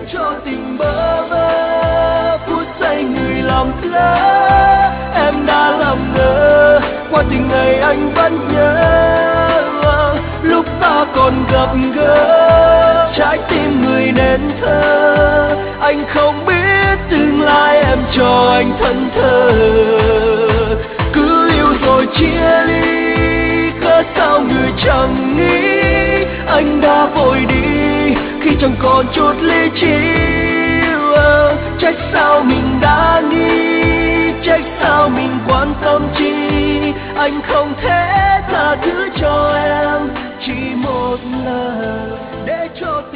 cho tình bơ vơ phút giây người làm lỡ. Em đã làm ngơ qua tình ngày anh vẫn nhớ lúc ta còn gặp gỡ, trái tim người nên thơ. Anh không biết tương lai em cho anh thân thờ, cứ yêu rồi chia ly cớ sao người chẳng nghĩ anh đã vội đi khi chẳng còn chút lý trí. Trách sao mình đã nghĩ, trách sao mình quan tâm chi, anh không thể tha thứ cho em chỉ một lần để cho